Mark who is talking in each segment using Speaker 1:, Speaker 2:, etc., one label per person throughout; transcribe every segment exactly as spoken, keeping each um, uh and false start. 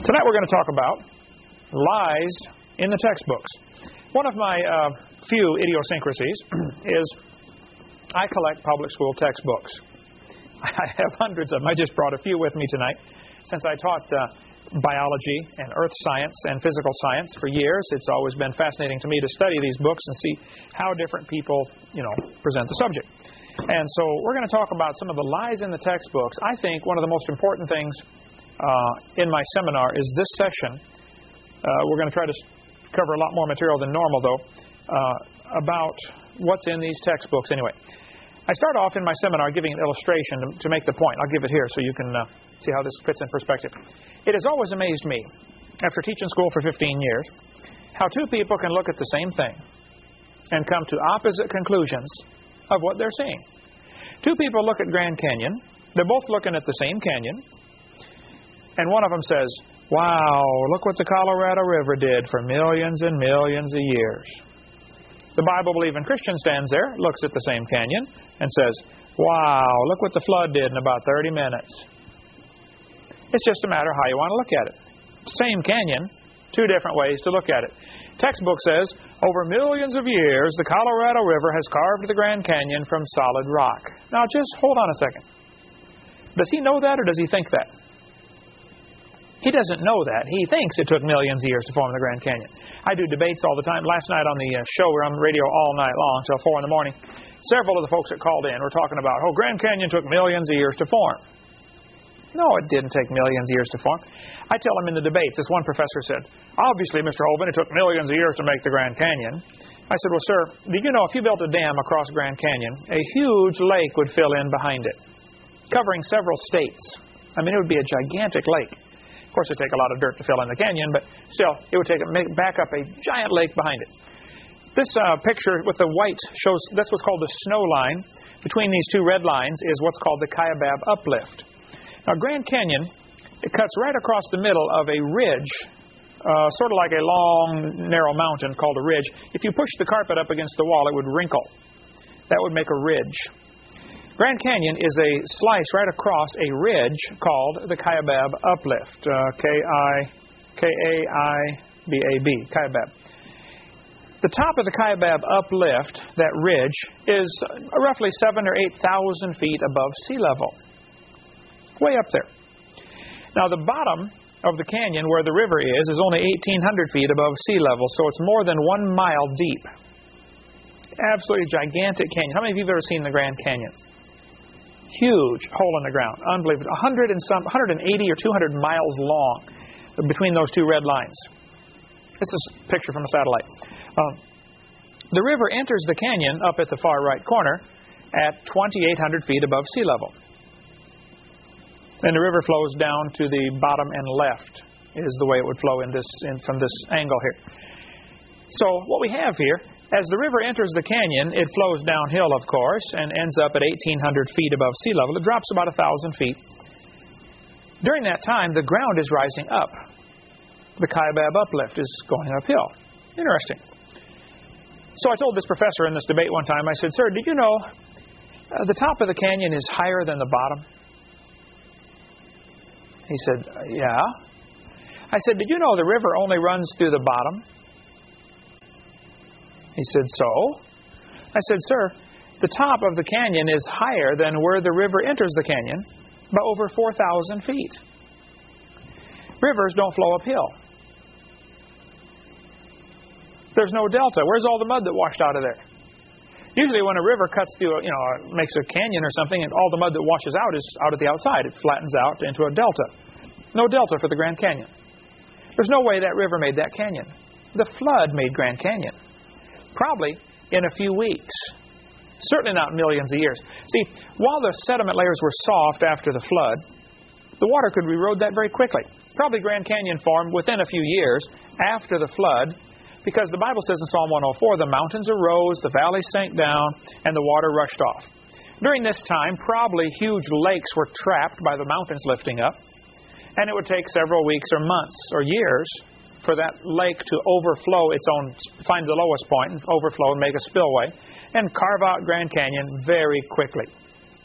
Speaker 1: Tonight we're going to talk about lies in the textbooks. One of my uh, few idiosyncrasies is I collect public school textbooks. I have hundreds of them. I just brought a few with me tonight. Since I taught uh, biology and earth science and physical science for years, it's always been fascinating to me to study these books and see how different people, you know, present the subject. And so we're going to talk about some of the lies in the textbooks. I think one of the most important things uh, in my seminar is this session. Uh, we're going to try to cover a lot more material than normal, though, uh, about what's in these textbooks anyway. I start off in my seminar giving an illustration to, to make the point. I'll give it here so you can uh, see how this fits in perspective. It has always amazed me, after teaching school for fifteen years, how two people can look at the same thing and come to opposite conclusions of what they're seeing. Two people look at Grand Canyon. They're both looking at the same canyon. And one of them says, "Wow, look what the Colorado River did for millions and millions of years." The Bible-believing Christian stands there, looks at the same canyon, and says, "Wow, look what the flood did in about thirty minutes. It's just a matter of how you want to look at it. Same canyon, two different ways to look at it. Textbook says, over millions of years, the Colorado River has carved the Grand Canyon from solid rock. Now, just hold on a second. Does he know that, or does he think that? He doesn't know that. He thinks it took millions of years to form the Grand Canyon. I do debates all the time. Last night on the uh, show, we were on the radio all night long until four in the morning. Several of the folks that called in were talking about, oh, Grand Canyon took millions of years to form. No, it didn't take millions of years to form. I tell them in the debates, as one professor said, obviously, Mister Hovind, it took millions of years to make the Grand Canyon. I said, well, sir, did you know if you built a dam across Grand Canyon, a huge lake would fill in behind it, covering several states. I mean, it would be a gigantic lake. Of course, it would take a lot of dirt to fill in the canyon, but still, it would take a, make, back up a giant lake behind it. This uh, picture with the white shows, that's what's called the snow line. Between these two red lines is what's called the Kaibab uplift. Now, Grand Canyon, it cuts right across the middle of a ridge, uh, sort of like a long, narrow mountain called a ridge. If you push the carpet up against the wall, it would wrinkle. That would make a ridge. Grand Canyon is a slice right across a ridge called the Kaibab uplift, uh, K I K A I B A B, Kaibab. The top of the Kaibab uplift, that ridge, is roughly seven or eight thousand feet above sea level. Way up there. Now, the bottom of the canyon where the river is is only eighteen hundred feet above sea level, so it's more than one mile deep. Absolutely gigantic canyon. How many of you have ever seen the Grand Canyon? Huge hole in the ground. Unbelievable. one hundred and some, one hundred eighty or two hundred miles long between those two red lines. This is a picture from a satellite. Um, the river enters the canyon up at the far right corner at twenty-eight hundred feet above sea level. Then the river flows down to the bottom and left is the way it would flow in this in, from this angle here. So what we have here, as the river enters the canyon, it flows downhill, of course, and ends up at eighteen hundred feet above sea level. It drops about one thousand feet. During that time, the ground is rising up. The Kaibab uplift is going uphill. Interesting. So I told this professor in this debate one time, I said, sir, did you know uh, the top of the canyon is higher than the bottom? He said, yeah. I said, did you know the river only runs through the bottom? He said, so? I said, sir, the top of the canyon is higher than where the river enters the canyon by over four thousand feet. Rivers don't flow uphill. There's no delta. Where's all the mud that washed out of there? Usually when a river cuts through, you know, makes a canyon or something, and all the mud that washes out is out at the outside. It flattens out into a delta. No delta for the Grand Canyon. There's no way that river made that canyon. The flood made Grand Canyon. Probably in a few weeks. Certainly not millions of years. See, while the sediment layers were soft after the flood, the water could erode that very quickly. Probably Grand Canyon formed within a few years after the flood, because the Bible says in Psalm one oh four, the mountains arose, the valleys sank down, and the water rushed off. During this time, probably huge lakes were trapped by the mountains lifting up, and it would take several weeks or months or years for that lake to overflow its own, find the lowest point, and overflow and make a spillway, and carve out Grand Canyon very quickly.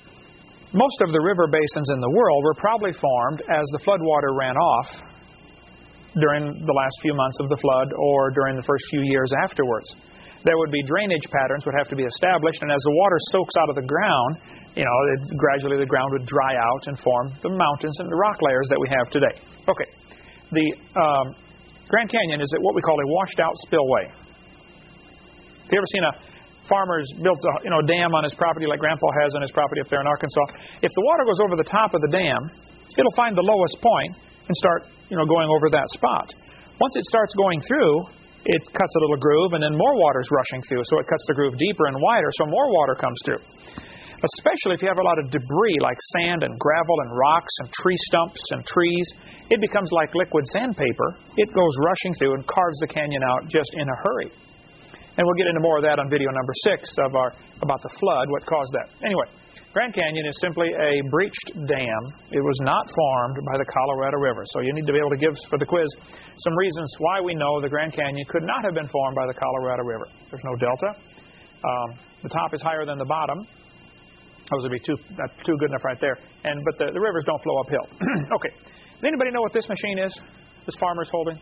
Speaker 1: Most of the river basins in the world were probably formed as the floodwater ran off during the last few months of the flood or during the first few years afterwards. There would be drainage patterns would have to be established, and as the water soaks out of the ground, you know, it, gradually the ground would dry out and form the mountains and the rock layers that we have today. Okay, the um, Grand Canyon is what we call a washed-out spillway. Have you ever seen a farmer's built a you know, dam on his property like Grandpa has on his property up there in Arkansas? If the water goes over the top of the dam, it'll find the lowest point and start you know, going over that spot. Once it starts going through, it cuts a little groove, and then more water is rushing through, so it cuts the groove deeper and wider, so more water comes through. Especially if you have a lot of debris like sand and gravel and rocks and tree stumps and trees, it becomes like liquid sandpaper. It goes rushing through and carves the canyon out just in a hurry. And we'll get into more of that on video number six of our about the flood, what caused that. Anyway, Grand Canyon is simply a breached dam. It was not formed by the Colorado River. So you need to be able to give, for the quiz, some reasons why we know the Grand Canyon could not have been formed by the Colorado River. There's no delta. Um, the top is higher than the bottom. Those would be too, that's too good enough right there. And But the, the rivers don't flow uphill. Okay. Does anybody know what this machine is? This farmer's holding?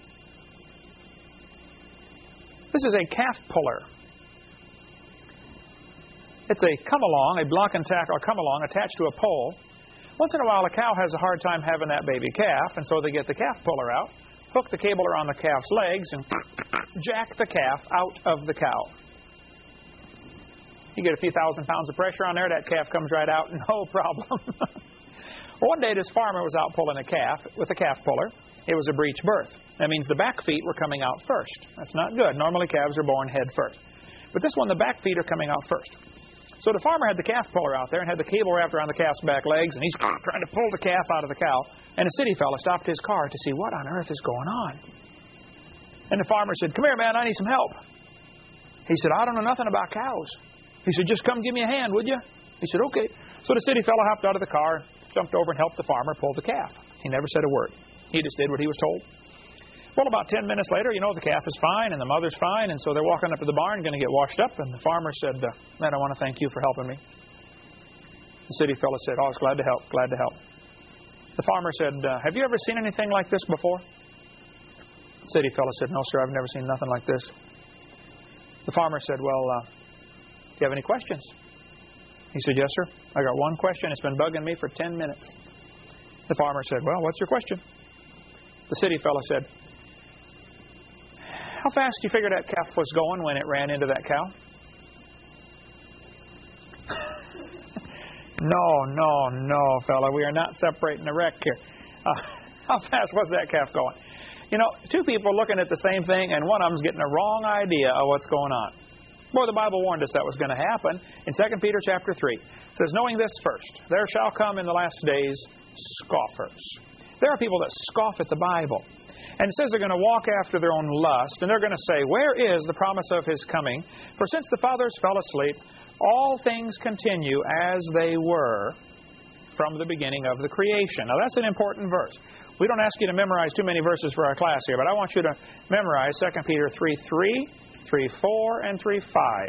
Speaker 1: This is a calf puller. It's a come-along, a block and tackle, or come-along attached to a pole. Once in a while, a cow has a hard time having that baby calf, and so they get the calf puller out, hook the cable around the calf's legs, and jack the calf out of the cow. You get a few thousand pounds of pressure on there, that calf comes right out, no problem. Well, one day this farmer was out pulling a calf with a calf puller. It was a breech birth. That means the back feet were coming out first. That's not good. Normally calves are born head first. But this one, the back feet are coming out first. So the farmer had the calf puller out there and had the cable wrapped around the calf's back legs, and he's trying to pull the calf out of the cow. And a city fella stopped his car to see what on earth is going on. And the farmer said, "Come here, man, I need some help." He said, "I don't know nothing about cows." He said, "Just come give me a hand, would you?" He said, "Okay." So the city fella hopped out of the car, jumped over and helped the farmer pull the calf. He never said a word. He just did what he was told. Well, about ten minutes later, you know, the calf is fine and the mother's fine, and so they're walking up to the barn, going to get washed up, and the farmer said, uh, "Man, I want to thank you for helping me." The city fellow said, "Oh, I was glad to help, glad to help." The farmer said, uh, "Have you ever seen anything like this before?" The city fellow said, "No, sir, I've never seen nothing like this." The farmer said, "Well, uh, do you have any questions?" He said, "Yes, sir. I got one question. It's been bugging me for ten minutes. The farmer said, "Well, what's your question?" The city fellow said, "How fast do you figure that calf was going when it ran into that cow?" No, no, no, fella. We are not separating the wreck here. Uh, how fast was that calf going? You know, two people looking at the same thing, and one of them's getting the wrong idea of what's going on. Boy, the Bible warned us that was going to happen. In Second Peter chapter three, it says, "Knowing this first, there shall come in the last days scoffers." There are people that scoff at the Bible. And it says they're going to walk after their own lust, and they're going to say, "Where is the promise of His coming? For since the fathers fell asleep, all things continue as they were from the beginning of the creation." Now, that's an important verse. We don't ask you to memorize too many verses for our class here, but I want you to memorize Second Peter three three, three four, and three five.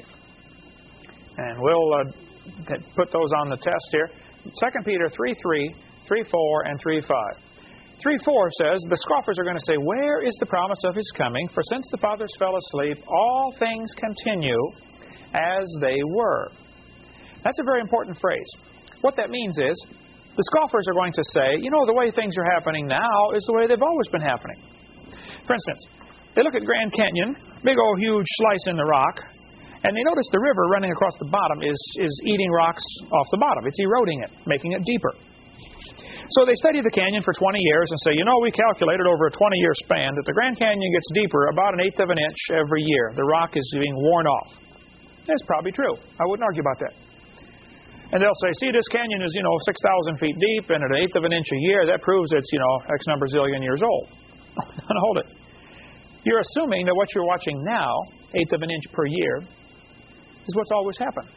Speaker 1: And we'll uh, t- put those on the test here. Second Peter three three, three four, and three five. three four says, "The scoffers are going to say, 'Where is the promise of His coming? For since the fathers fell asleep, all things continue as they were.'" That's a very important phrase. What that means is, the scoffers are going to say, "You know, the way things are happening now is the way they've always been happening." For instance, they look at Grand Canyon, big old huge slice in the rock, and they notice the river running across the bottom is, is eating rocks off the bottom. It's eroding it, making it deeper. So they study the canyon for twenty years and say, "You know, we calculated over a twenty-year span that the Grand Canyon gets deeper about an eighth of an inch every year. The rock is being worn off." That's probably true. I wouldn't argue about that. And they'll say, "See, this canyon is, you know, six thousand feet deep, and at an eighth of an inch a year, that proves it's, you know, X number zillion years old." Now, hold it. You're assuming that what you're watching now, eighth of an inch per year, is what's always happened.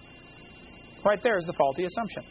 Speaker 1: Right there is the faulty assumption.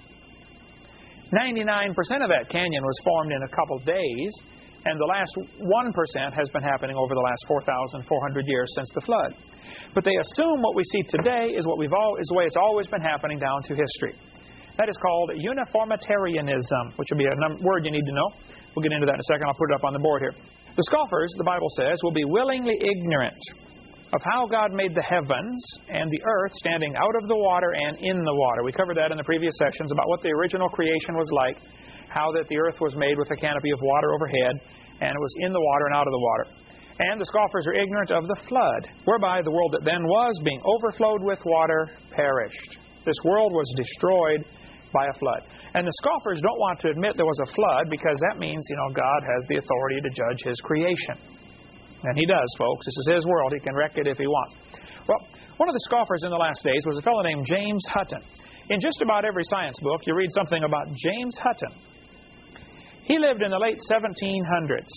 Speaker 1: ninety-nine percent of that canyon was formed in a couple days, and the last one percent has been happening over the last four thousand four hundred years since the flood. But they assume what we see today is what we've all, is the way it's always been happening down through history. That is called uniformitarianism, which will be a num- word you need to know. We'll get into that in a second. I'll put it up on the board here. The scoffers, the Bible says, will be willingly ignorant of how God made the heavens and the earth standing out of the water and in the water. We covered that in the previous sessions about what the original creation was like, how that the earth was made with a canopy of water overhead, and it was in the water and out of the water. And the scoffers are ignorant of the flood, whereby the world that then was, being overflowed with water, perished. This world was destroyed by a flood. And the scoffers don't want to admit there was a flood because that means, you know, God has the authority to judge His creation. And He does, folks. This is His world. He can wreck it if He wants. Well, one of the scoffers in the last days was a fellow named James Hutton. In just about every science book, you read something about James Hutton. He lived in the late seventeen hundreds.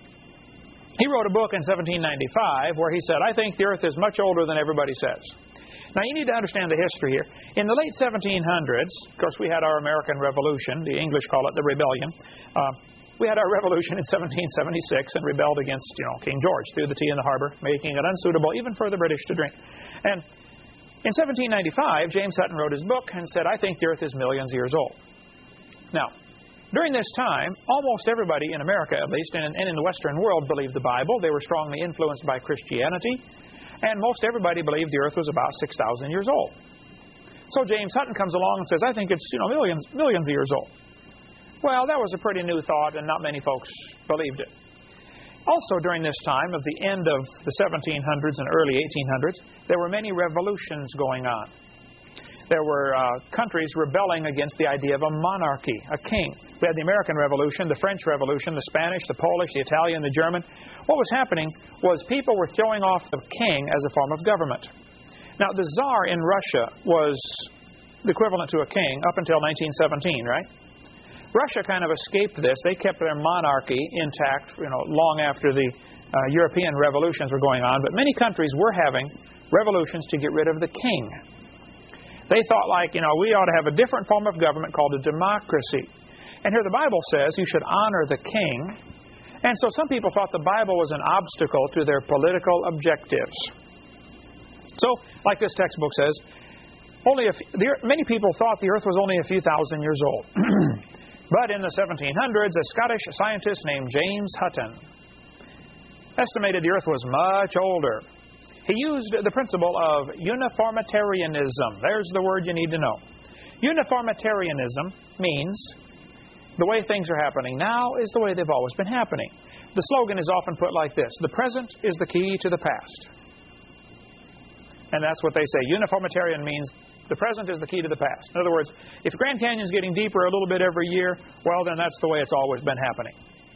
Speaker 1: He wrote a book in seventeen ninety-five where he said, I think the earth is much older than everybody says. Now, you need to understand the history here. In the late seventeen hundreds, of course, we had our American Revolution. The English call it the Rebellion. Uh, we had our revolution in seventeen seventy-six and rebelled against, you know, King George, threw the tea in the harbor, making it unsuitable even for the British to drink. And in seventeen ninety-five, James Hutton wrote his book and said, I think the earth is millions of years old. Now, during this time, almost everybody in America, at least, and in the Western world, believed the Bible. They were strongly influenced by Christianity. And most everybody believed the earth was about six thousand years old. So James Hutton comes along and says, I think it's, you know, millions, millions of years old. Well, that was a pretty new thought, and not many folks believed it. Also, during this time of the end of the seventeen hundreds and early eighteen hundreds, there were many revolutions going on. There were uh, countries rebelling against the idea of a monarchy, a king. We had the American Revolution, the French Revolution, the Spanish, the Polish, the Italian, the German. What was happening was people were throwing off the king as a form of government. Now, the Tsar in Russia was the equivalent to a king up until nineteen seventeen, right? Russia kind of escaped this. They kept their monarchy intact, you know, long after the uh, European revolutions were going on. But many countries were having revolutions to get rid of the king. They thought, like, you know, we ought to have a different form of government called a democracy. And here the Bible says you should honor the king. And so some people thought the Bible was an obstacle to their political objectives. So, like this textbook says, only a few, the, many people thought the earth was only a few thousand years old. But in the seventeen hundreds, a Scottish scientist named James Hutton estimated the earth was much older. He used the principle of uniformitarianism. There's the word you need to know. Uniformitarianism means the way things are happening now is the way they've always been happening. The slogan is often put like this: the present is the key to the past. And that's what they say. Uniformitarian means the present is the key to the past. In other words, if Grand Canyon's getting deeper a little bit every year, well, then that's the way it's always been happening.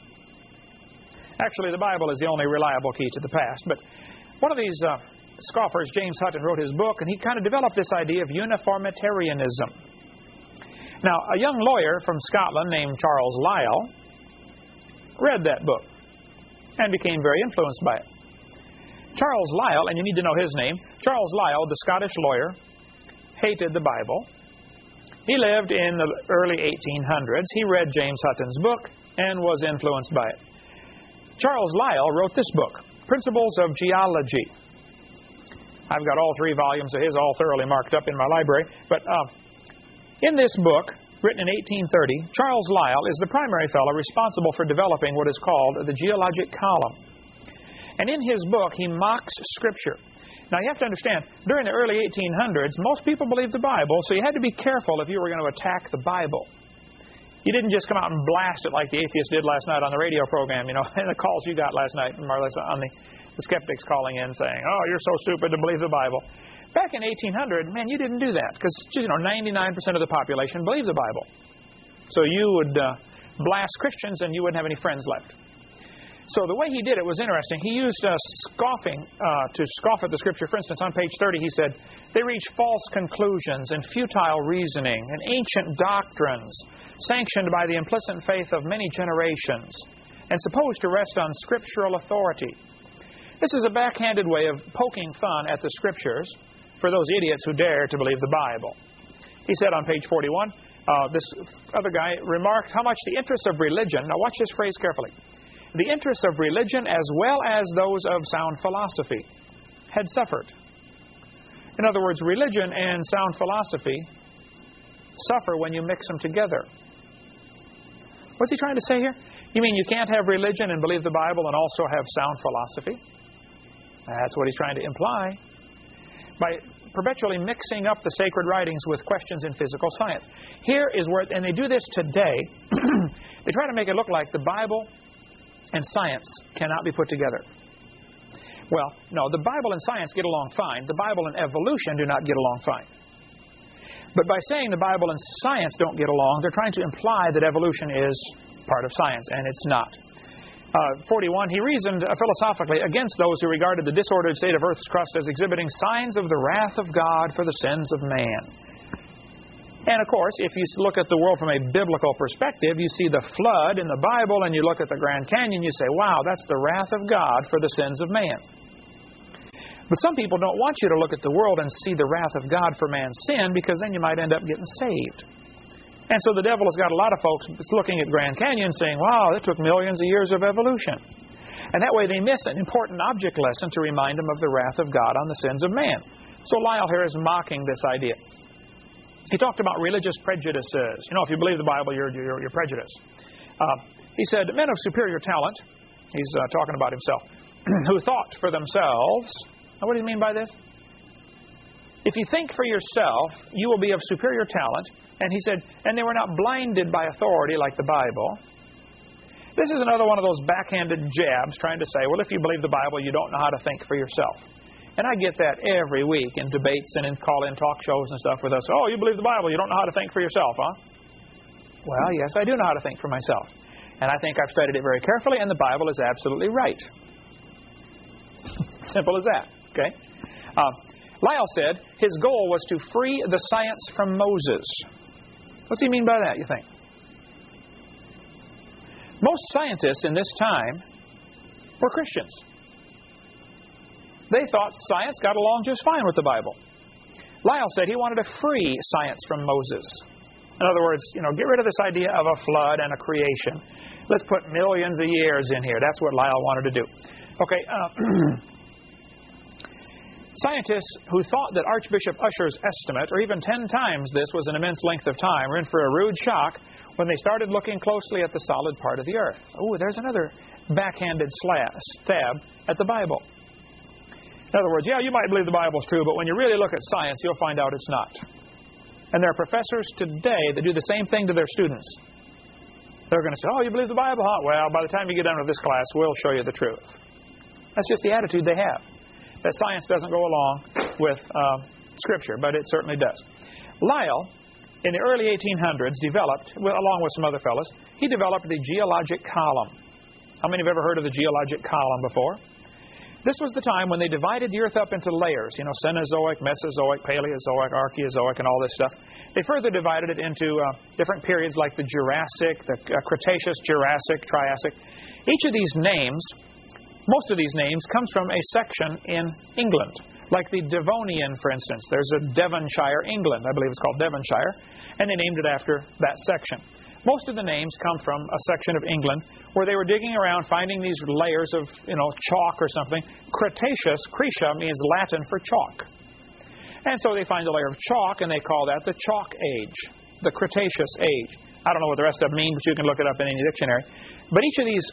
Speaker 1: Actually, the Bible is the only reliable key to the past. But one of these uh, scoffers, James Hutton, wrote his book, and he kind of developed this idea of uniformitarianism. Now, a young lawyer from Scotland named Charles Lyell read that book and became very influenced by it. Charles Lyell, and you need to know his name, Charles Lyell, the Scottish lawyer, hated the Bible. He lived in the early eighteen hundreds. He read James Hutton's book and was influenced by it. Charles Lyell wrote this book, Principles of Geology. I've got all three volumes of his all thoroughly marked up in my library. But uh, in this book, written in eighteen thirty, Charles Lyell is the primary fellow responsible for developing what is called the geologic column. And in his book, he mocks Scripture. Now, you have to understand, during the early eighteen hundreds, most people believed the Bible, so you had to be careful if you were going to attack the Bible. You didn't just come out and blast it like the atheist did last night on the radio program, you know, and the calls you got last night, Marlis, on the, the skeptics calling in saying, oh, you're so stupid to believe the Bible. Back in eighteen hundred, man, you didn't do that because, you know, ninety-nine percent of the population believes the Bible. So you would uh, blast Christians and you wouldn't have any friends left. So the way he did it was interesting. He used uh, scoffing uh, to scoff at the Scripture. For instance, on page thirty, he said, they reach false conclusions and futile reasoning and ancient doctrines sanctioned by the implicit faith of many generations and supposed to rest on scriptural authority. This is a backhanded way of poking fun at the Scriptures for those idiots who dare to believe the Bible. He said on page forty-one, uh, this other guy remarked how much the interests of religion, now watch this phrase carefully, the interests of religion as well as those of sound philosophy had suffered. In other words, religion and sound philosophy suffer when you mix them together. What's he trying to say here? You mean you can't have religion and believe the Bible and also have sound philosophy? That's what he's trying to imply. By perpetually mixing up the sacred writings with questions in physical science. Here is where, and they do this today, they try to make it look like the Bible and science cannot be put together. Well, no, the Bible and science get along fine. The Bible and evolution do not get along fine. But by saying the Bible and science don't get along, they're trying to imply that evolution is part of science, and it's not. Uh, forty-one, he reasoned uh, philosophically against those who regarded the disordered state of Earth's crust as exhibiting signs of the wrath of God for the sins of man. And of course, if you look at the world from a biblical perspective, you see the flood in the Bible, and you look at the Grand Canyon, you say, wow, that's the wrath of God for the sins of man. But some people don't want you to look at the world and see the wrath of God for man's sin, because then you might end up getting saved. And so the devil has got a lot of folks looking at Grand Canyon saying, wow, it took millions of years of evolution. And that way they miss an important object lesson to remind them of the wrath of God on the sins of man. So Lyle here is mocking this idea. He talked about religious prejudices. You know, if you believe the Bible, you're, you're, you're prejudiced. Uh, he said, men of superior talent, he's uh, talking about himself, who thought for themselves. Now, what do you mean by this? If you think for yourself, you will be of superior talent. And he said, and they were not blinded by authority like the Bible. This is another one of those backhanded jabs trying to say, well, if you believe the Bible, you don't know how to think for yourself. And I get that every week in debates and in call-in talk shows and stuff with us. Oh, you believe the Bible, you don't know how to think for yourself, huh? Well, yes, I do know how to think for myself. And I think I've studied it very carefully, and the Bible is absolutely right. Simple as that, okay? Uh, Lyle said his goal was to free the science from Moses. What's he mean by that, you think? Most scientists in this time were Christians. They thought science got along just fine with the Bible. Lyle said he wanted to free science from Moses. In other words, you know, get rid of this idea of a flood and a creation. Let's put millions of years in here. That's what Lyle wanted to do. Okay, uh, scientists who thought that Archbishop Ussher's estimate, or even ten times this, was an immense length of time, were in for a rude shock when they started looking closely at the solid part of the earth. Oh, there's another backhanded stab at the Bible. In other words, yeah, you might believe the Bible's true, but when you really look at science, you'll find out it's not. And there are professors today that do the same thing to their students. They're going to say, oh, you believe the Bible, huh? Well, by the time you get done with this class, we'll show you the truth. That's just the attitude they have. That science doesn't go along with uh, Scripture, but it certainly does. Lyle, in the early eighteen hundreds, developed, well, along with some other fellows, he developed the geologic column. How many have ever heard of the geologic column before? This was the time when they divided the earth up into layers, you know, Cenozoic, Mesozoic, Paleozoic, Archaeozoic, and all this stuff. They further divided it into uh, different periods like the Jurassic, the uh, Cretaceous, Jurassic, Triassic. Each of these names, most of these names, comes from a section in England, like the Devonian, for instance. There's a Devonshire, England. I believe it's called Devonshire, and they named it after that section. Most of the names come from a section of England where they were digging around finding these layers of, you know, chalk or something. Cretaceous, Cretia, means Latin for chalk. And so they find a layer of chalk, and they call that the Chalk Age, the Cretaceous Age. I don't know what the rest of them mean, but you can look it up in any dictionary. But each of these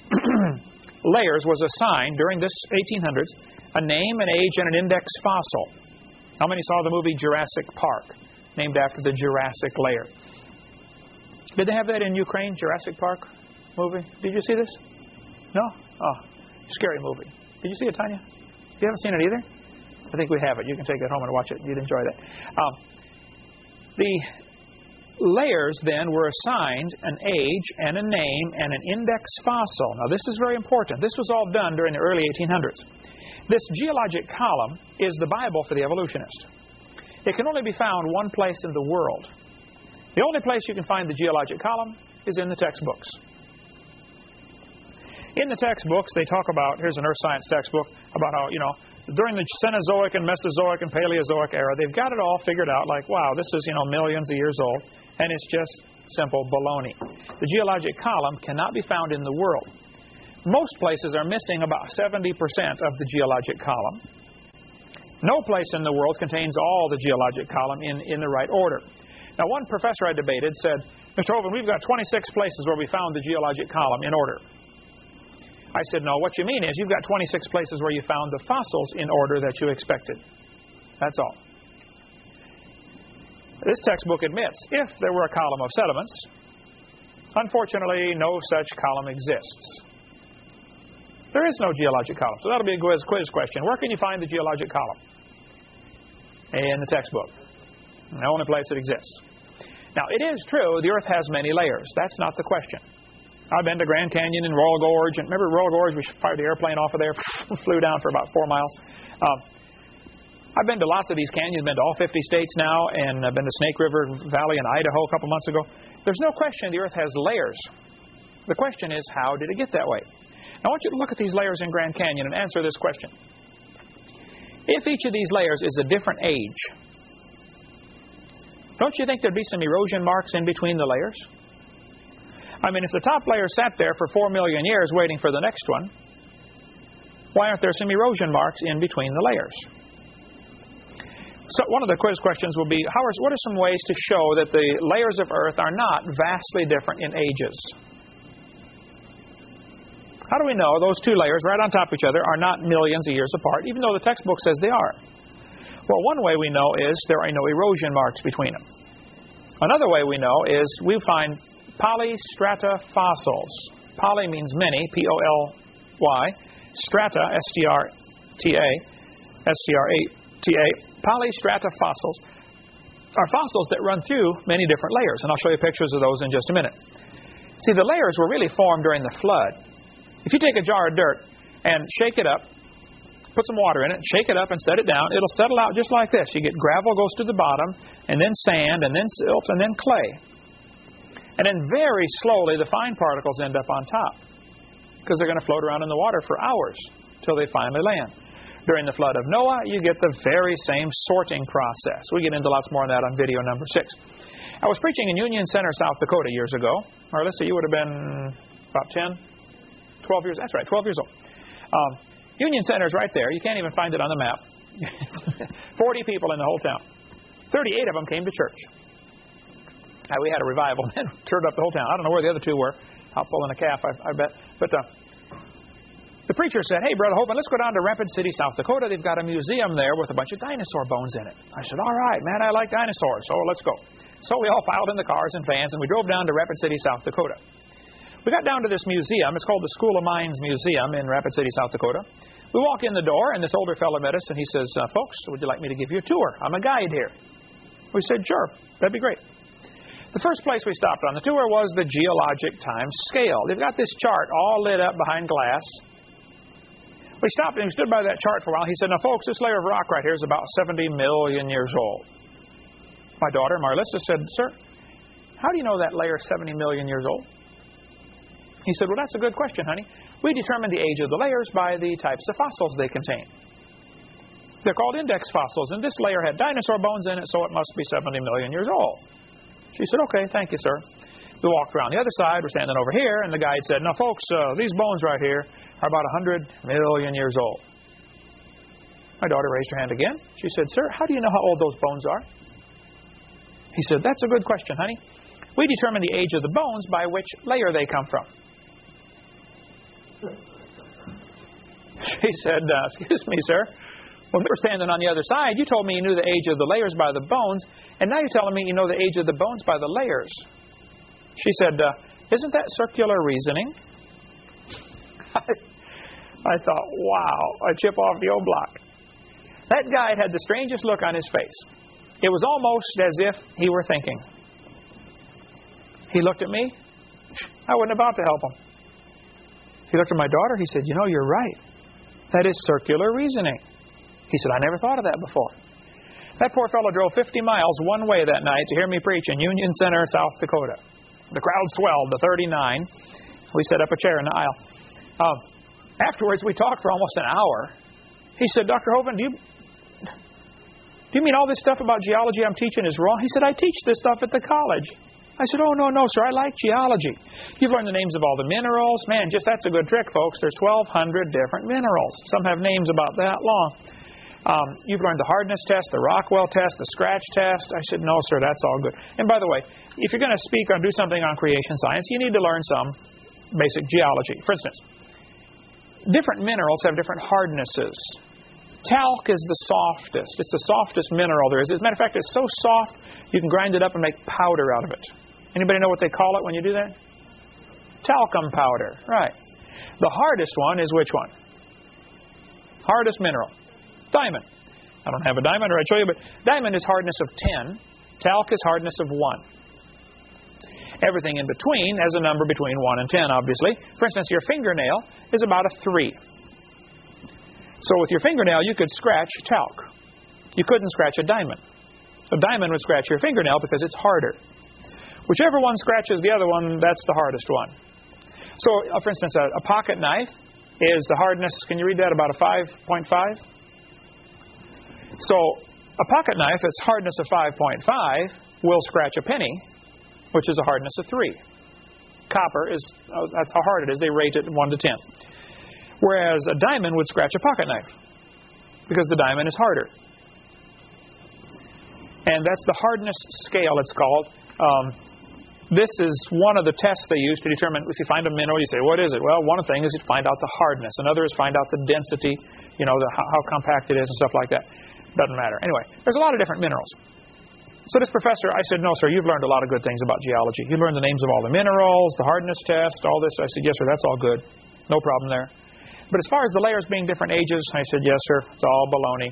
Speaker 1: layers was assigned, during this eighteen hundreds, a name, an age, and an index fossil. How many saw the movie Jurassic Park, named after the Jurassic layer? Did they have that in Ukraine, Jurassic Park movie? Did you see this? No? Oh, scary movie. Did you see it, Tanya? You haven't seen it either? I think we have it. You can take it home and watch it. You'd enjoy that. Um, the layers then were assigned an age and a name and an index fossil. Now, this is very important. This was all done during the early eighteen hundreds. This geologic column is the Bible for the evolutionist. It can only be found one place in the world. The only place you can find the geologic column is in the textbooks. In the textbooks, they talk about, here's an earth science textbook, about how, you know, during the Cenozoic and Mesozoic and Paleozoic era, they've got it all figured out like, wow, this is, you know, millions of years old, and it's just simple baloney. The geologic column cannot be found in the world. Most places are missing about seventy percent of the geologic column. No place in the world contains all the geologic column in, in the right order. Now, one professor I debated said, Mister Hovind, we've got twenty-six places where we found the geologic column in order. I said, no, what you mean is you've got twenty-six places where you found the fossils in order that you expected. That's all. This textbook admits if there were a column of sediments, unfortunately, no such column exists. There is no geologic column. So that'll be a quiz, quiz question. Where can you find the geologic column? In the textbook. The only place it exists. Now, it is true the Earth has many layers. That's not the question. I've been to Grand Canyon and Royal Gorge. And remember Royal Gorge? We fired the airplane off of there, flew down for about four miles. Um, I've been to lots of these canyons, been to all fifty states now, and I've been to Snake River Valley in Idaho a couple months ago. There's no question the Earth has layers. The question is, how did it get that way? Now, I want you to look at these layers in Grand Canyon and answer this question. If each of these layers is a different age, don't you think there'd be some erosion marks in between the layers? I mean, if the top layer sat there for four million years waiting for the next one, why aren't there some erosion marks in between the layers? So one of the quiz questions will be, how are, what are some ways to show that the layers of Earth are not vastly different in ages? How do we know those two layers right on top of each other are not millions of years apart, even though the textbook says they are? Well, one way we know is there are no erosion marks between them. Another way we know is we find polystrata fossils. Poly means many, P O L Y. Strata, S T R T A, S T R A T A. Polystrata fossils are fossils that run through many different layers, and I'll show you pictures of those in just a minute. See, the layers were really formed during the flood. If you take a jar of dirt and shake it up, put some water in it, shake it up and set it down, it'll settle out just like this. You get gravel goes to the bottom, and then sand, and then silt, and then clay. And then very slowly the fine particles end up on top because they're going to float around in the water for hours till they finally land. During the flood of Noah, you get the very same sorting process. We get into lots more on that on video number six. I was preaching in Union Center, South Dakota years ago. Marlissa, you would have been about ten, twelve years. That's right, twelve years old. Um, Union Center is right there. You can't even find it on the map. forty people in the whole town. thirty-eight of them came to church. Uh, we had a revival and turned up the whole town. I don't know where the other two were. Out pulling a calf, I, I bet. But uh, the preacher said, hey, Brother Hovind, let's go down to Rapid City, South Dakota. They've got a museum there with a bunch of dinosaur bones in it. I said, all right, man, I like dinosaurs, so let's go. So we all piled in the cars and vans, and we drove down to Rapid City, South Dakota. We got down to this museum. It's called the School of Mines Museum in Rapid City, South Dakota. We walk in the door, and this older fellow met us, and he says, uh, folks, would you like me to give you a tour? I'm a guide here. We said, sure, that'd be great. The first place we stopped on the tour was the geologic time scale. They've got this chart all lit up behind glass. We stopped and we stood by that chart for a while. He said, now, folks, this layer of rock right here is about seventy million years old. My daughter, Marlissa, said, sir, how do you know that layer is seventy million years old? He said, well, that's a good question, honey. We determine the age of the layers by the types of fossils they contain. They're called index fossils, and this layer had dinosaur bones in it, so it must be seventy million years old. She said, okay, thank you, sir. We walked around the other side. We're standing over here, and the guide said, now, folks, uh, these bones right here are about one hundred million years old. My daughter raised her hand again. She said, sir, how do you know how old those bones are? He said, that's a good question, honey. We determine the age of the bones by which layer they come from. She said, uh, excuse me, sir. When we were standing on the other side, you told me you knew the age of the layers by the bones, and now you're telling me you know the age of the bones by the layers. She said, uh, isn't that circular reasoning? I, I thought, wow, a chip off the old block. That guy had the strangest look on his face. It was almost as if he were thinking. He looked at me. I wasn't about to help him. He looked at my daughter. He said, you know, you're right. That is circular reasoning. He said, I never thought of that before. That poor fellow drove fifty miles one way that night to hear me preach in Union Center, South Dakota. The crowd swelled to thirty-nine. We set up a chair in the aisle. Uh, afterwards, we talked for almost an hour. He said, Doctor Hovind, do you, do you mean all this stuff about geology I'm teaching is wrong? He said, I teach this stuff at the college. I said, oh, no, no, sir, I like geology. You've learned the names of all the minerals. Man, just that's a good trick, folks. There's twelve hundred different minerals. Some have names about that long. Um, you've learned the hardness test, the Rockwell test, the scratch test. I said, no, sir, that's all good. And by the way, if you're going to speak or do something on creation science, you need to learn some basic geology. For instance, different minerals have different hardnesses. Talc is the softest. It's the softest mineral there is. As a matter of fact, it's so soft, you can grind it up and make powder out of it. Anybody know what they call it when you do that? Talcum powder. Right. The hardest one is which one? Hardest mineral. Diamond. I don't have a diamond, or I'd show you, but diamond is hardness of ten. Talc is hardness of one. Everything in between has a number between one and ten, obviously. For instance, your fingernail is about a three. So with your fingernail, you could scratch talc. You couldn't scratch a diamond. A diamond would scratch your fingernail because it's harder. Whichever one scratches the other one, that's the hardest one. So, uh, for instance, a, a pocket knife is the hardness, can you read that, about a five point five? So a pocket knife, its hardness of five point five, will scratch a penny, which is a hardness of three. Copper is, uh, that's how hard it is. They rate it one to ten. Whereas a diamond would scratch a pocket knife because the diamond is harder. And that's the hardness scale, it's called. Um, this is one of the tests they use to determine if you find a mineral, you say, what is it? Well, one thing is you find out the hardness. Another is find out the density, you know, the, how, how compact it is and stuff like that. Doesn't matter. Anyway, there's a lot of different minerals. So this professor, I said, no, sir, you've learned a lot of good things about geology. You learned the names of all the minerals, the hardness test, all this. I said, yes, sir, that's all good. No problem there. But as far as the layers being different ages, I said, yes, sir, it's all baloney.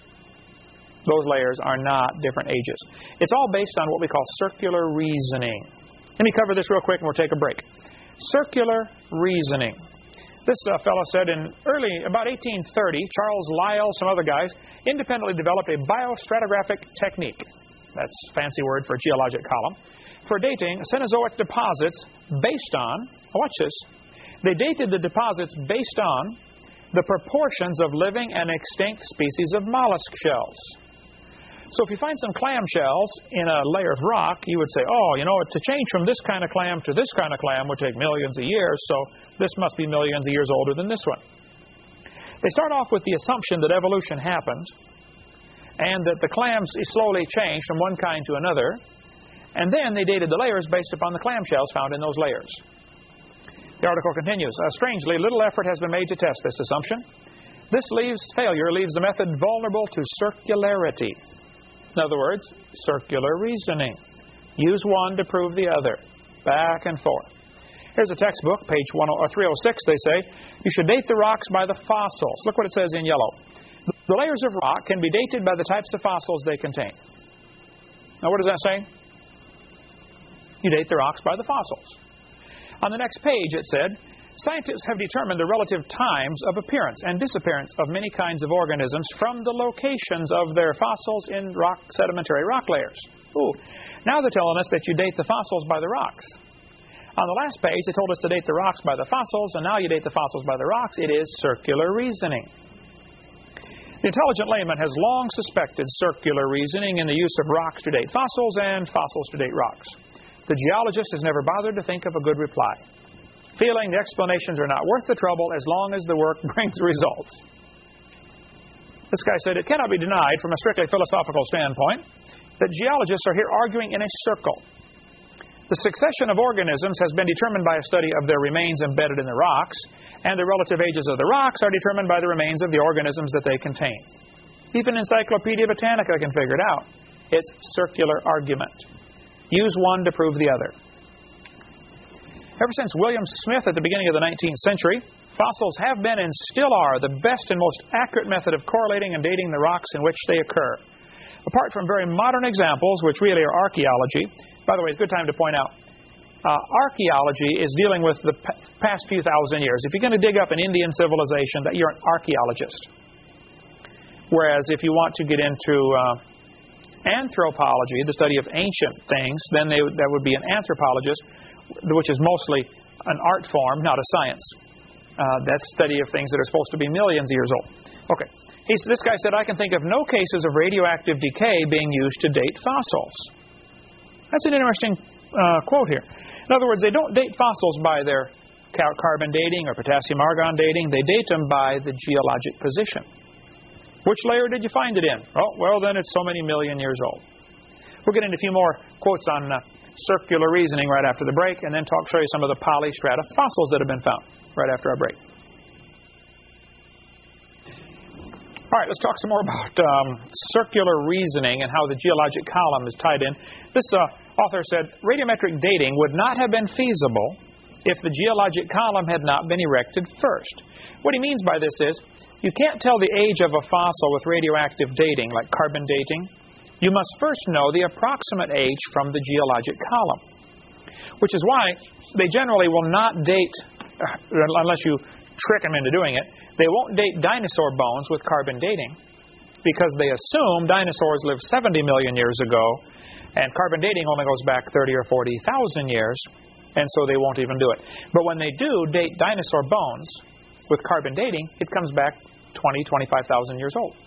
Speaker 1: Those layers are not different ages. It's all based on what we call circular reasoning. Let me cover this real quick and we'll take a break. Circular reasoning. This uh, fellow said in early, about eighteen thirty, Charles Lyell, some other guys, independently developed a biostratigraphic technique. That's a fancy word for a geologic column. For dating Cenozoic deposits based on, watch this, they dated the deposits based on the proportions of living and extinct species of mollusk shells. So if you find some clam shells in a layer of rock, you would say, oh, you know, to change from this kind of clam to this kind of clam would take millions of years, so this must be millions of years older than this one. They start off with the assumption that evolution happened and that the clams slowly changed from one kind to another, and then they dated the layers based upon the clam shells found in those layers. The article continues, uh, strangely, little effort has been made to test this assumption. This leaves failure leaves the method vulnerable to circularity. In other words, circular reasoning. Use one to prove the other. Back and forth. Here's a textbook, page three oh six, they say, you should date the rocks by the fossils. Look what it says in yellow. The layers of rock can be dated by the types of fossils they contain. Now what does that say? You date the rocks by the fossils. On the next page it said, scientists have determined the relative times of appearance and disappearance of many kinds of organisms from the locations of their fossils in rock sedimentary rock layers. Ooh. Now they're telling us that you date the fossils by the rocks. On the last page, they told us to date the rocks by the fossils, and now you date the fossils by the rocks. It is circular reasoning. The intelligent layman has long suspected circular reasoning in the use of rocks to date fossils and fossils to date rocks. The geologist has never bothered to think of a good reply, feeling the explanations are not worth the trouble as long as the work brings results. This guy said, it cannot be denied from a strictly philosophical standpoint that geologists are here arguing in a circle. The succession of organisms has been determined by a study of their remains embedded in the rocks, and the relative ages of the rocks are determined by the remains of the organisms that they contain. Even Encyclopedia Britannica can figure it out. It's circular argument. Use one to prove the other. Ever since William Smith at the beginning of the nineteenth century, fossils have been and still are the best and most accurate method of correlating and dating the rocks in which they occur. Apart from very modern examples, which really are archaeology, by the way, it's a good time to point out, uh, archaeology is dealing with the p- past few thousand years. If you're going to dig up an Indian civilization, that you're an archaeologist. Whereas if you want to get into uh, anthropology, the study of ancient things, then they, that would be an anthropologist, which is mostly an art form, not a science. Uh, that's study of things that are supposed to be millions of years old. Okay. He's, this guy said, I can think of no cases of radioactive decay being used to date fossils. That's an interesting uh, quote here. In other words, they don't date fossils by their carbon dating or potassium argon dating. They date them by the geologic position. Which layer did you find it in? Oh, well, then it's so many million years old. We'll get into a few more quotes on uh, circular reasoning right after the break, and then talk, show you some of the polystrata fossils that have been found right after our break. All right, let's talk some more about um, circular reasoning and how the geologic column is tied in. This uh, author said, radiometric dating would not have been feasible if the geologic column had not been erected first. What he means by this is, you can't tell the age of a fossil with radioactive dating, like carbon dating. You must first know the approximate age from the geologic column, which is why they generally will not date, unless you trick them into doing it, they won't date dinosaur bones with carbon dating because they assume dinosaurs lived seventy million years ago and carbon dating only goes back thirty or forty thousand years, and so they won't even do it. But when they do date dinosaur bones with carbon dating, it comes back twenty, twenty-five thousand years old.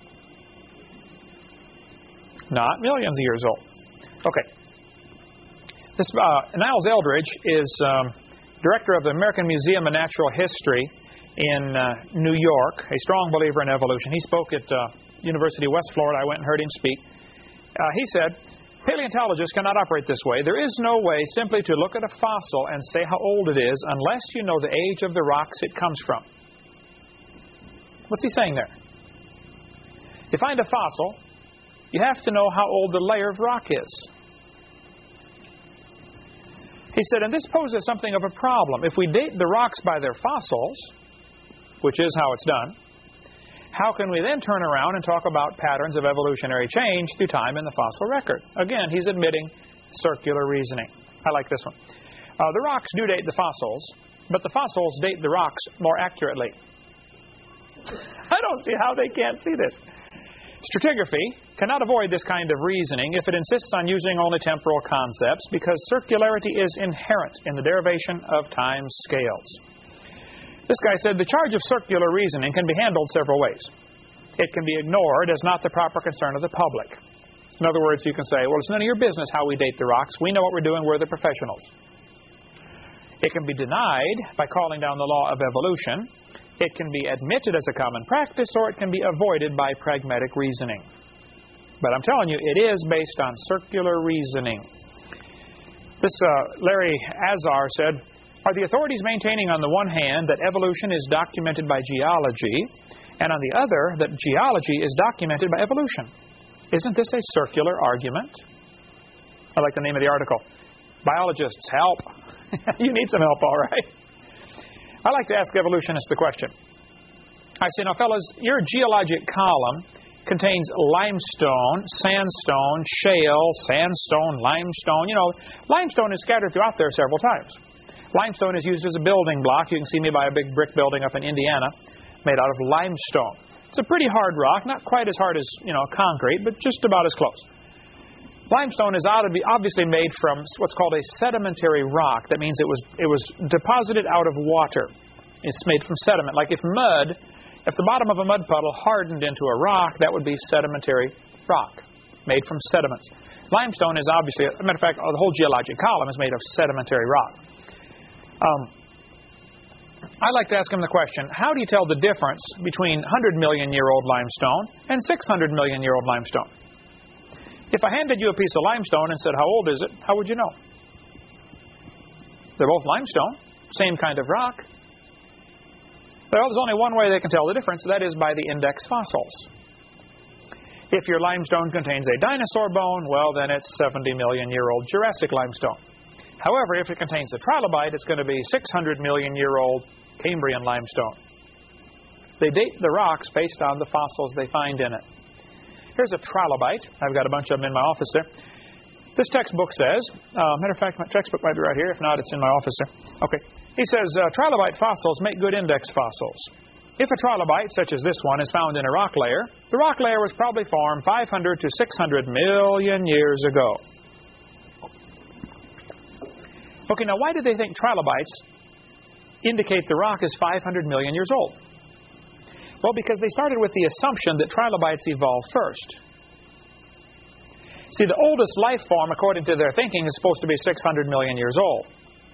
Speaker 1: Not millions of years old. Okay. This uh, Niles Eldridge is um, director of the American Museum of Natural History in uh, New York, a strong believer in evolution. He spoke at uh, University of West Florida. I went and heard him speak. Uh, he said, paleontologists cannot operate this way. There is no way simply to look at a fossil and say how old it is unless you know the age of the rocks it comes from. What's he saying there? You find a fossil, you have to know how old the layer of rock is. He said, and this poses something of a problem. If we date the rocks by their fossils, which is how it's done, how can we then turn around and talk about patterns of evolutionary change through time in the fossil record? Again, he's admitting circular reasoning. I like this one. Uh, the rocks do date the fossils, but the fossils date the rocks more accurately. I don't see how they can't see this. Stratigraphy cannot avoid this kind of reasoning if it insists on using only temporal concepts, because circularity is inherent in the derivation of time scales. This guy said the charge of circular reasoning can be handled several ways. It can be ignored as not the proper concern of the public. In other words, you can say, well, it's none of your business how we date the rocks. We know what we're doing. We're the professionals. It can be denied by calling down the law of evolution. It can be admitted as a common practice, or it can be avoided by pragmatic reasoning. But I'm telling you, it is based on circular reasoning. This uh, Larry Azar said, are the authorities maintaining on the one hand that evolution is documented by geology, and on the other that geology is documented by evolution? Isn't this a circular argument? I like the name of the article. Biologists, help. You need some help, all right. I like to ask evolutionists the question. I say, now, fellas, your geologic column contains limestone, sandstone, shale, sandstone, limestone. You know, limestone is scattered throughout there several times. Limestone is used as a building block. You can see me by a big brick building up in Indiana made out of limestone. It's a pretty hard rock, not quite as hard as, you know, concrete, but just about as close. Limestone is obviously made from what's called a sedimentary rock. That means it was it was deposited out of water. It's made from sediment. Like if mud, if the bottom of a mud puddle hardened into a rock, that would be sedimentary rock, made from sediments. Limestone is obviously, as a matter of fact, the whole geologic column is made of sedimentary rock. Um, I like to ask him the question, how do you tell the difference between one hundred million year old limestone and six hundred million year old limestone? If I handed you a piece of limestone and said, how old is it, how would you know? They're both limestone, same kind of rock. Well, there's only one way they can tell the difference, that is by the index fossils. If your limestone contains a dinosaur bone, well, then it's seventy million year old Jurassic limestone. However, if it contains a trilobite, it's going to be six hundred million year old Cambrian limestone. They date the rocks based on the fossils they find in it. Here's a trilobite. I've got a bunch of them in my office there. This textbook says, uh, matter of fact, my textbook might be right here. If not, it's in my office there. Okay. He says, uh, trilobite fossils make good index fossils. If a trilobite, such as this one, is found in a rock layer, the rock layer was probably formed five hundred to six hundred million years ago. Okay, now why did they think trilobites indicate the rock is five hundred million years old? Well, because they started with the assumption that trilobites evolved first. See, the oldest life form, according to their thinking, is supposed to be six hundred million years old.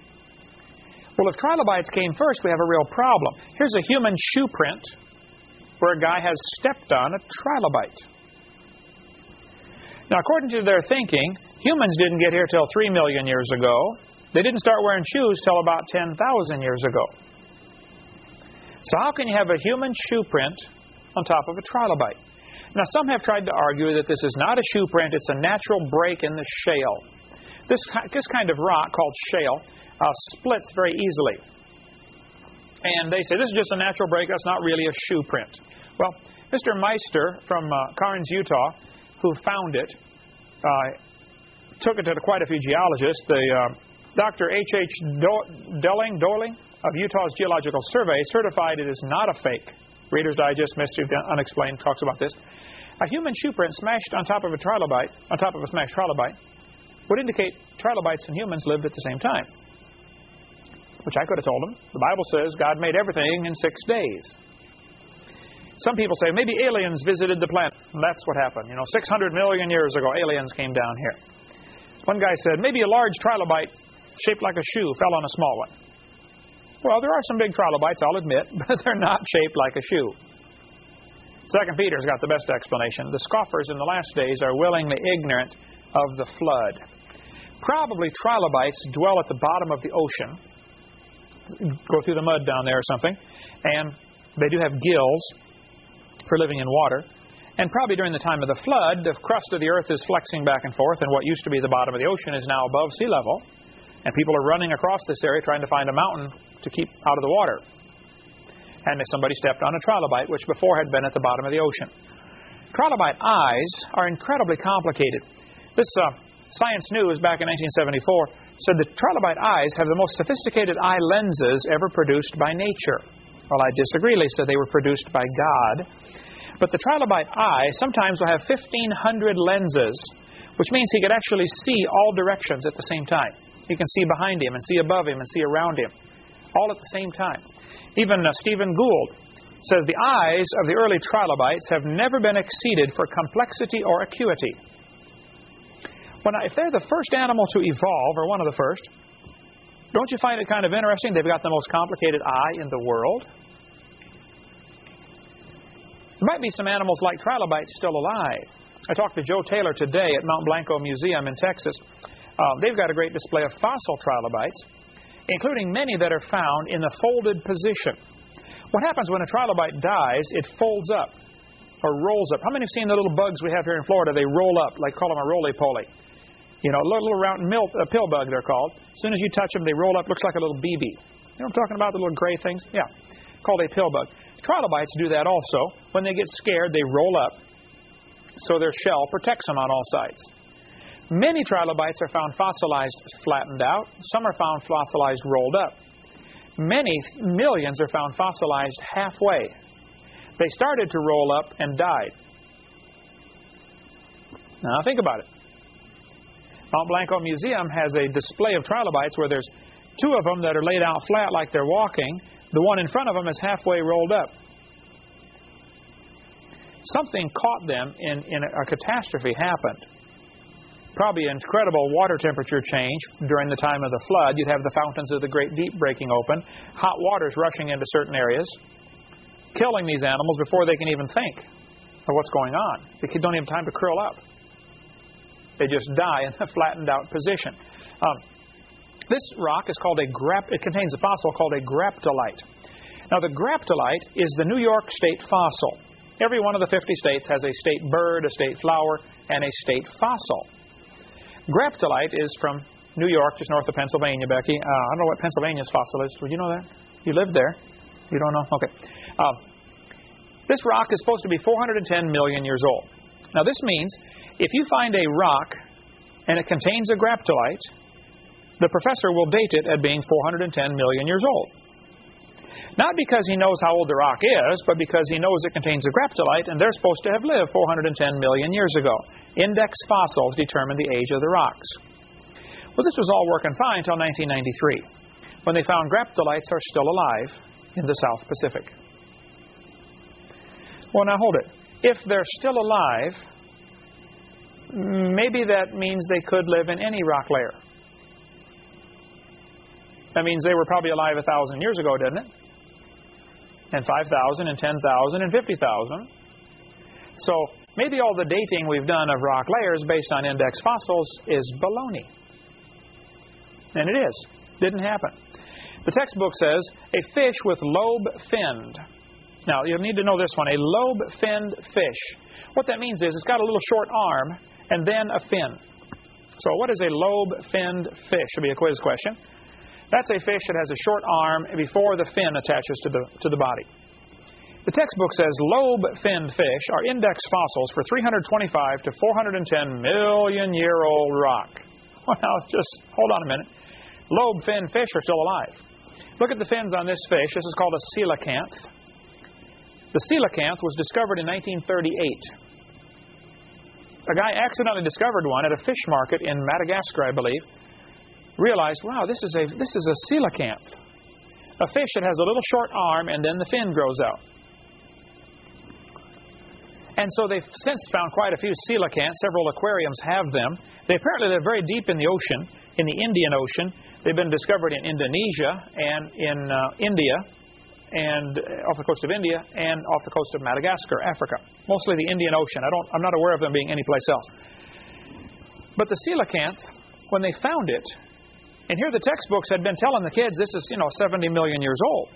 Speaker 1: Well, if trilobites came first, we have a real problem. Here's a human shoe print where a guy has stepped on a trilobite. Now, according to their thinking, humans didn't get here till three million years ago. They didn't start wearing shoes till about ten thousand years ago. So how can you have a human shoe print on top of a trilobite? Now, some have tried to argue that this is not a shoe print, it's a natural break in the shale. This, this kind of rock, called shale, uh, splits very easily. And they say this is just a natural break, that's not really a shoe print. Well, Mister Meister from uh, Carnes, Utah, who found it, uh, took it to quite a few geologists. The, uh, Doctor H H Do- Delling, Doling of Utah's Geological Survey certified it is not a fake. Reader's Digest, Mystery of the Unexplained talks about this. A human shoe print smashed on top of a trilobite, on top of a smashed trilobite, would indicate trilobites and humans lived at the same time. Which I could have told them. The Bible says God made everything in six days. Some people say maybe aliens visited the planet. And that's what happened. You know, six hundred million years ago, aliens came down here. One guy said maybe a large trilobite shaped like a shoe fell on a small one. Well, there are some big trilobites, I'll admit, but they're not shaped like a shoe. Second Peter's got the best explanation. The scoffers in the last days are willingly ignorant of the flood. Probably trilobites dwell at the bottom of the ocean, go through the mud down there or something, and they do have gills for living in water. And probably during the time of the flood, the crust of the earth is flexing back and forth, and what used to be the bottom of the ocean is now above sea level. And people are running across this area trying to find a mountain to keep out of the water. And somebody stepped on a trilobite, which before had been at the bottom of the ocean. Trilobite eyes are incredibly complicated. This uh, Science News back in nineteen seventy-four said that trilobite eyes have the most sophisticated eye lenses ever produced by nature. Well, I disagree. They said they were produced by God. But the trilobite eye sometimes will have fifteen hundred lenses, which means he could actually see all directions at the same time. He can see behind him and see above him and see around him, all at the same time. Even uh, Stephen Gould says the eyes of the early trilobites have never been exceeded for complexity or acuity. When I, if they're the first animal to evolve, or one of the first, don't you find it kind of interesting they've got the most complicated eye in the world? There might be some animals like trilobites still alive. I talked to Joe Taylor today at Mount Blanco Museum in Texas. Uh, they've got a great display of fossil trilobites, including many that are found in the folded position. What happens when a trilobite dies, it folds up or rolls up. How many have seen the little bugs we have here in Florida? They roll up, like call them a roly-poly. You know, a little, little round milk, a pill bug they're called. As soon as you touch them, they roll up, looks like a little B B. You know what I'm talking about, the little gray things? Yeah, called a pill bug. Trilobites do that also. When they get scared, they roll up, so their shell protects them on all sides. Many trilobites are found fossilized flattened out. Some are found fossilized rolled up. Many millions are found fossilized halfway. They started to roll up and died. Now think about it. Mount Blanco Museum has a display of trilobites where there's two of them that are laid out flat like they're walking. The one in front of them is halfway rolled up. Something caught them in, in a, a catastrophe happened. Probably an incredible water temperature change during the time of the flood. You'd have the fountains of the Great Deep breaking open, hot waters rushing into certain areas, killing these animals before they can even think of what's going on. They don't even have time to curl up. They just die in a flattened out position. Um, this rock is called a grap. It contains a fossil called a graptolite. Now, the graptolite is the New York State fossil. Every one of the fifty states has a state bird, a state flower, and a state fossil. Graptolite is from New York, just north of Pennsylvania, Becky. Uh, I don't know what Pennsylvania's fossil is. Would you know that? You lived there. You don't know? Okay. Uh, this rock is supposed to be four hundred ten million years old. Now, this means if you find a rock and it contains a graptolite, the professor will date it at being four hundred ten million years old. Not because he knows how old the rock is, but because he knows it contains a graptolite, and they're supposed to have lived four hundred ten million years ago. Index fossils determine the age of the rocks. Well, this was all working fine until nineteen ninety-three, when they found graptolites are still alive in the South Pacific. Well, now hold it. If they're still alive, maybe that means they could live in any rock layer. That means they were probably alive a thousand years ago, didn't it? and five thousand and ten thousand and fifty thousand. So maybe all the dating we've done of rock layers based on index fossils is baloney. And it is. Didn't happen. The textbook says a fish with lobe-finned. Now, you need to know this one. A lobe-finned fish. What that means is it's got a little short arm and then a fin. So what is a lobe-finned fish? Should be a quiz question. That's a fish that has a short arm before the fin attaches to the, to the body. The textbook says lobe-finned fish are index fossils for three hundred twenty-five to four hundred ten million year old rock. Well, just hold on a minute. Lobe-finned fish are still alive. Look at the fins on this fish. This is called a coelacanth. The coelacanth was discovered in nineteen thirty-eight. A guy accidentally discovered one at a fish market in Madagascar, I believe. Realized, wow, this is a this is a coelacanth, a fish that has a little short arm and then the fin grows out. And so they've since found quite a few coelacanths. Several aquariums have them. They apparently live very deep in the ocean, in the Indian Ocean. They've been discovered in Indonesia and in uh, India, and off the coast of India, and off the coast of Madagascar, Africa. Mostly the Indian Ocean. I don't, I'm not aware of them being anyplace else. But the coelacanth, when they found it, and here the textbooks had been telling the kids this is, you know, seventy million years old.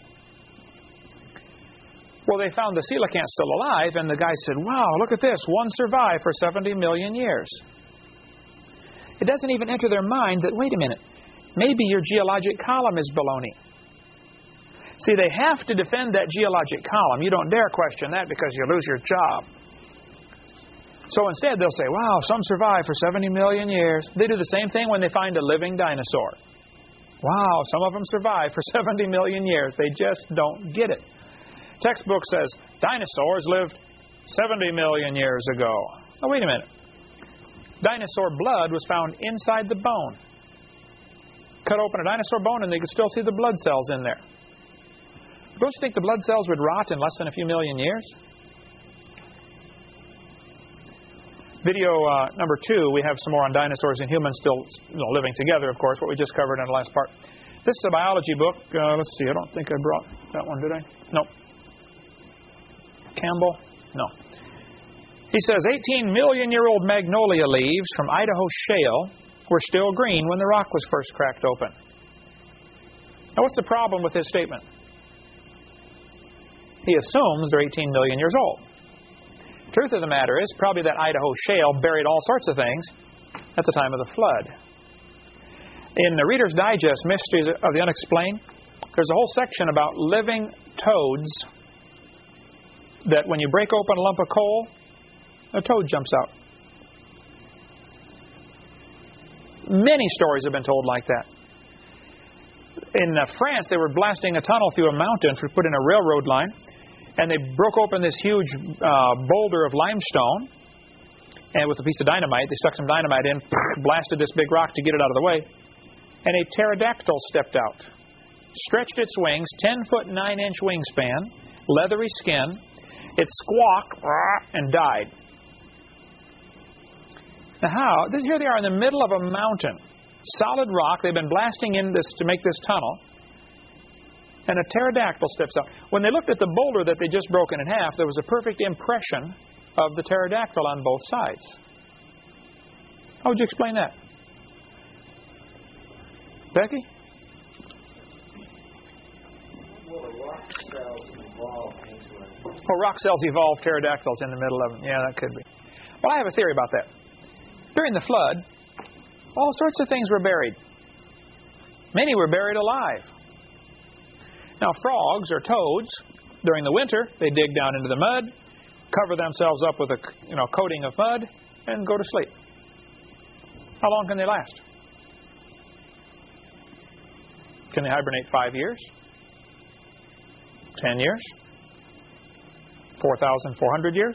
Speaker 1: Well, they found the coelacanth still alive, and the guy said, wow, look at this. One survived for seventy million years. It doesn't even enter their mind that, wait a minute, maybe your geologic column is baloney. See, they have to defend that geologic column. You don't dare question that because you lose your job. So instead, they'll say, wow, some survived for seventy million years. They do the same thing when they find a living dinosaur. Wow, some of them survived for seventy million years. They just don't get it. Textbook says dinosaurs lived seventy million years ago. Oh, wait a minute. Dinosaur blood was found inside the bone. Cut open a dinosaur bone and they could still see the blood cells in there. Don't you think the blood cells would rot in less than a few million years? Video uh, number two, we have some more on dinosaurs and humans still you know, living together, of course, what we just covered in the last part. This is a biology book. Uh, let's see, I don't think I brought that one, did I? No. Campbell? No. He says eighteen million year old magnolia leaves from Idaho shale were still green when the rock was first cracked open. Now, what's the problem with his statement? He assumes they're eighteen million years old. Truth of the matter is, probably that Idaho shale buried all sorts of things at the time of the flood. In the Reader's Digest, Mysteries of the Unexplained, there's a whole section about living toads that when you break open a lump of coal, a toad jumps out. Many stories have been told like that. In uh, France, they were blasting a tunnel through a mountain to put in a railroad line, and they broke open this huge uh, boulder of limestone, and with a piece of dynamite, they stuck some dynamite in, blasted this big rock to get it out of the way, and a pterodactyl stepped out, stretched its wings, ten foot nine inch wingspan, leathery skin. It squawked and died. Now how? This, here they are in the middle of a mountain, solid rock. They've been blasting in this to make this tunnel, and a pterodactyl steps out. When they looked at the boulder that they just broken in half, there was a perfect impression of the pterodactyl on both sides. How would you explain that? Becky?
Speaker 2: Well, the rock cells evolve into it.
Speaker 1: Well, rock cells evolve pterodactyls in the middle of them. Yeah, that could be. Well, I have a theory about that. During the flood, all sorts of things were buried. Many were buried alive. Now, frogs or toads, during the winter, they dig down into the mud, cover themselves up with a you know, coating of mud, and go to sleep. How long can they last? Can they hibernate five years? Ten years? Four thousand four hundred years?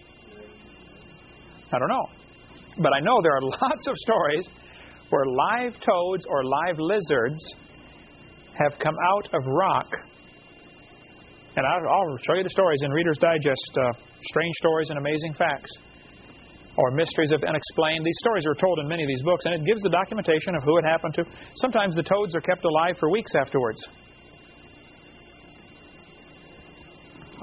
Speaker 1: I don't know. But I know there are lots of stories where live toads or live lizards have come out of rock. And I'll, I'll show you the stories in Reader's Digest, uh, Strange Stories and Amazing Facts, or Mysteries of Unexplained. These stories are told in many of these books, and it gives the documentation of who it happened to. Sometimes the toads are kept alive for weeks afterwards.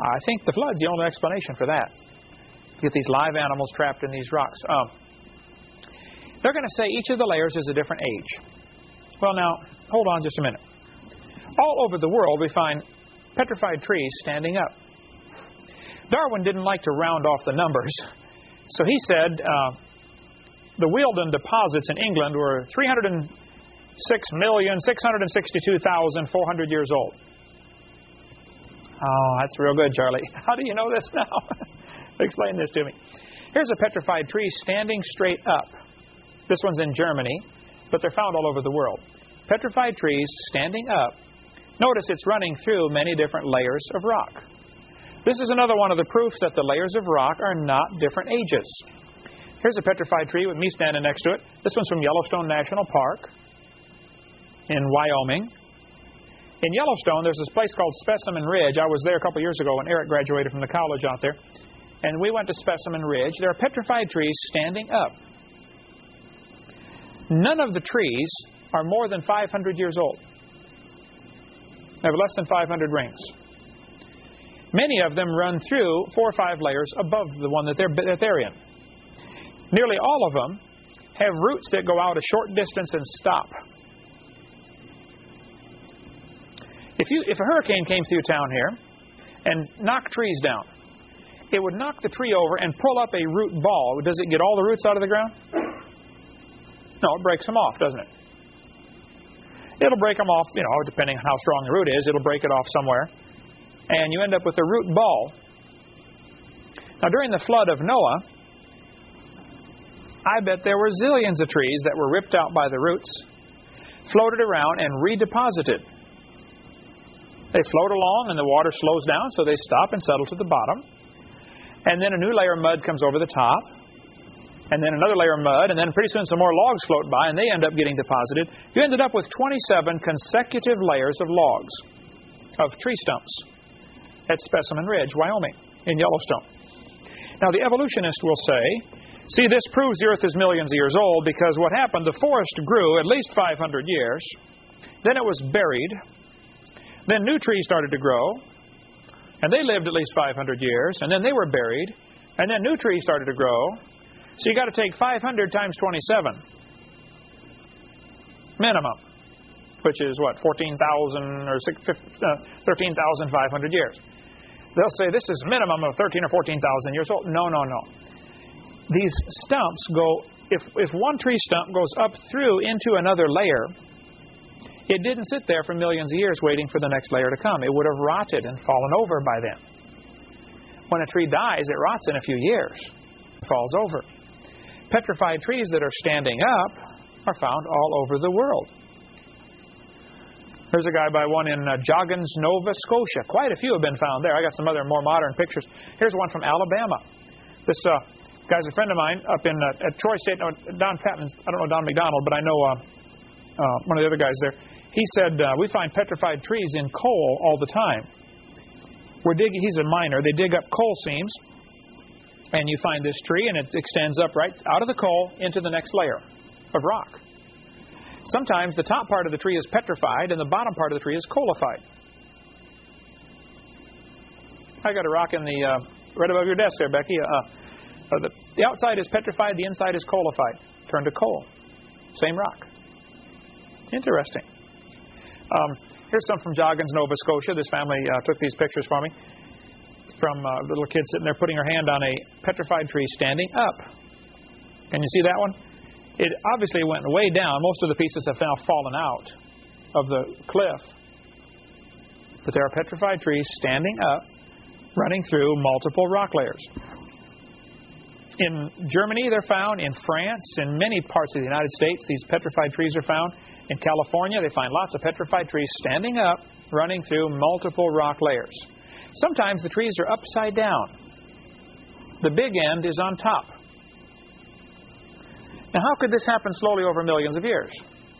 Speaker 1: I think the flood's the only explanation for that. You get these live animals trapped in these rocks. Um, they're going to say each of the layers is a different age. Well, now, hold on just a minute. All over the world, we find petrified trees standing up. Darwin didn't like to round off the numbers, so he said uh, the Wealden deposits in England were three hundred six million, six hundred sixty-two thousand, four hundred years old. Oh, that's real good, Charlie. How do you know this now? Explain this to me. Here's a petrified tree standing straight up. This one's in Germany, but they're found all over the world. Petrified trees standing up. Notice it's running through many different layers of rock. This is another one of the proofs that the layers of rock are not different ages. Here's a petrified tree with me standing next to it. This one's from Yellowstone National Park in Wyoming. In Yellowstone, there's this place called Specimen Ridge. I was there a couple years ago when Eric graduated from the college out there. And we went to Specimen Ridge. There are petrified trees standing up. None of the trees are more than five hundred years old. They have less than five hundred rings. Many of them run through four or five layers above the one that they're, that they're in. Nearly all of them have roots that go out a short distance and stop. If, you, if a hurricane came through town here and knocked trees down, it would knock the tree over and pull up a root ball. Does it get all the roots out of the ground? No, it breaks them off, doesn't it? It'll break them off, you know, depending on how strong the root is. It'll break it off somewhere. And you end up with a root ball. Now, during the flood of Noah, I bet there were zillions of trees that were ripped out by the roots, floated around, and redeposited. They float along, and the water slows down, so they stop and settle to the bottom. And then a new layer of mud comes over the top. And then another layer of mud, and then pretty soon some more logs float by, and they end up getting deposited. You ended up with twenty-seven consecutive layers of logs, of tree stumps, at Specimen Ridge, Wyoming, in Yellowstone. Now, the evolutionist will say, see, this proves the Earth is millions of years old, because what happened, the forest grew at least five hundred years, then it was buried, then new trees started to grow, and they lived at least five hundred years, and then they were buried, and then new trees started to grow. So you got to take five hundred times twenty-seven, minimum, which is what, fourteen thousand or thirteen thousand five hundred years. They'll say this is minimum of thirteen or fourteen thousand years old. No, no, no. These stumps go, if, if one tree stump goes up through into another layer, it didn't sit there for millions of years waiting for the next layer to come. It would have rotted and fallen over by then. When a tree dies, it rots in a few years. It falls over. Petrified trees that are standing up are found all over the world. There's a guy by one in uh, Joggins, Nova Scotia. Quite a few have been found there. I got some other more modern pictures. Here's one from Alabama. This uh, guy's a friend of mine up in uh, at Troy State. No, Don Patton, I don't know Don McDonald, but I know uh, uh, one of the other guys there. He said, uh, we find petrified trees in coal all the time. We're digging, he's a miner. They dig up coal seams, and you find this tree, and it extends up right out of the coal into the next layer of rock. Sometimes the top part of the tree is petrified, and the bottom part of the tree is coalified. I got a rock in the uh, right above your desk there, Becky. Uh, uh, the, the outside is petrified, the inside is coalified, turned to coal. Same rock. Interesting. Um, here's some from Joggins, Nova Scotia. This family uh, took these pictures for me. From a uh, little kid sitting there putting her hand on a petrified tree standing up. Can you see that one? It obviously went way down. Most of the pieces have now fallen out of the cliff. But there are petrified trees standing up, running through multiple rock layers. In Germany, they're found. In France, in many parts of the United States, these petrified trees are found. In California, they find lots of petrified trees standing up, running through multiple rock layers. Sometimes the trees are upside down. The big end is on top. Now, how could this happen slowly over millions of years?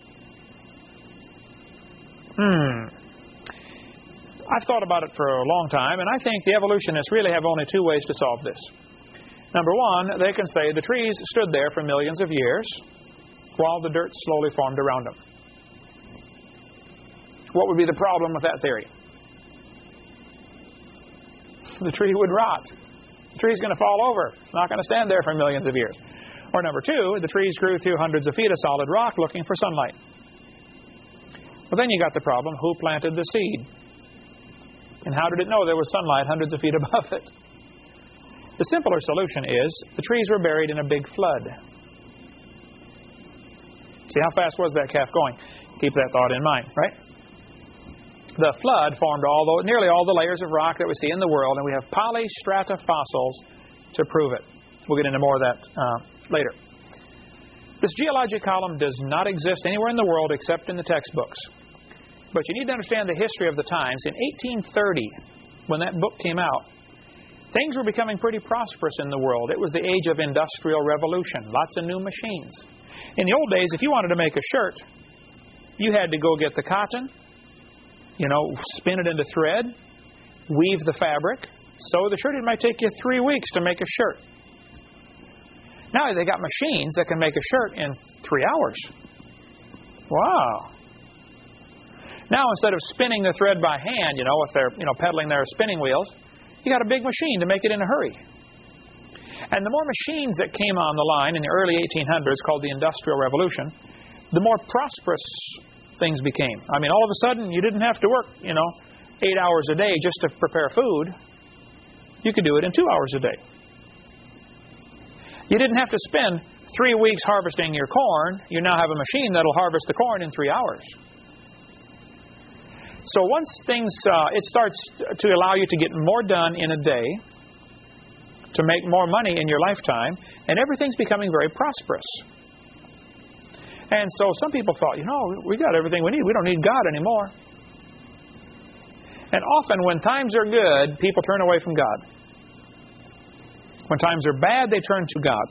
Speaker 1: Hmm. I've thought about it for a long time, and I think the evolutionists really have only two ways to solve this. Number one, they can say the trees stood there for millions of years while the dirt slowly formed around them. What would be the problem with that theory? the tree would rot. The tree's going to fall over. It's not going to stand there for millions of years. Or number two, the trees grew through hundreds of feet of solid rock looking for sunlight. But then you got the problem, who planted the seed? And how did it know there was sunlight hundreds of feet above it? The simpler solution is the trees were buried in a big flood. See, how fast was that calf going? Keep that thought in mind, right? The flood formed all the, nearly all the layers of rock that we see in the world, and we have polystrata fossils to prove it. We'll get into more of that uh, later. This geologic column does not exist anywhere in the world except in the textbooks. But you need to understand the history of the times. In eighteen thirty, when that book came out, things were becoming pretty prosperous in the world. It was the age of industrial revolution, lots of new machines. In the old days, if you wanted to make a shirt, you had to go get the cotton, you know, spin it into thread, weave the fabric, sew the shirt. It might take you three weeks to make a shirt. Now they got machines that can make a shirt in three hours. Wow. Now instead of spinning the thread by hand, you know, if they're, you know, pedaling their spinning wheels, you got a big machine to make it in a hurry. And the more machines that came on the line in the early eighteen hundreds, called the Industrial Revolution, the more prosperous things became. I mean, all of a sudden, you didn't have to work, you know, eight hours a day just to prepare food. You could do it in two hours a day. You didn't have to spend three weeks harvesting your corn. You now have a machine that'll harvest the corn in three hours. So once things, uh, it starts to allow you to get more done in a day, to make more money in your lifetime, and everything's becoming very prosperous. And so some people thought, you know, we got everything we need. We don't need God anymore. And often when times are good, people turn away from God. When times are bad, they turn to God.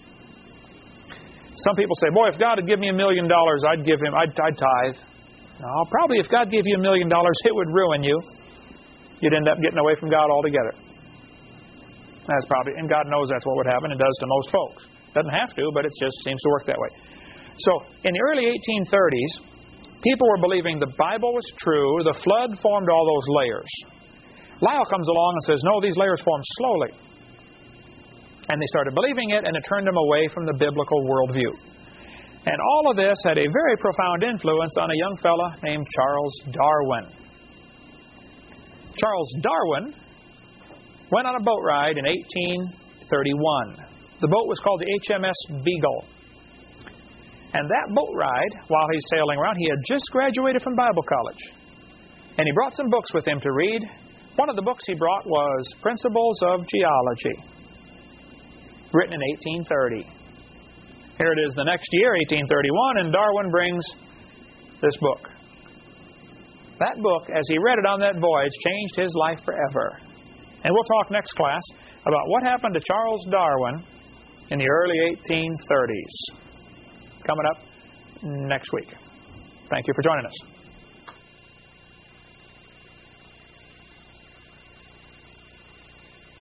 Speaker 1: Some people say, boy, if God would give me a million dollars, I'd give him, I'd, I'd tithe. No, probably if God gave you a million dollars, it would ruin you. You'd end up getting away from God altogether. That's probably, and God knows that's what would happen. It does to most folks. Doesn't have to, but it just seems to work that way. So in the early eighteen thirties, people were believing the Bible was true. The flood formed all those layers. Lyle comes along and says, no, these layers formed slowly. And they started believing it, and it turned them away from the biblical worldview. And all of this had a very profound influence on a young fella named Charles Darwin. Charles Darwin went on a boat ride in eighteen thirty-one. The boat was called the H M S Beagle. And that boat ride, while he's sailing around, he had just graduated from Bible college. And he brought some books with him to read. One of the books he brought was Principles of Geology, written in eighteen thirty. Here it is the next year, eighteen thirty-one, and Darwin brings this book. That book, as he read it on that voyage, changed his life forever. And we'll talk next class about what happened to Charles Darwin in the early eighteen thirties. Coming up next week. Thank you for joining us.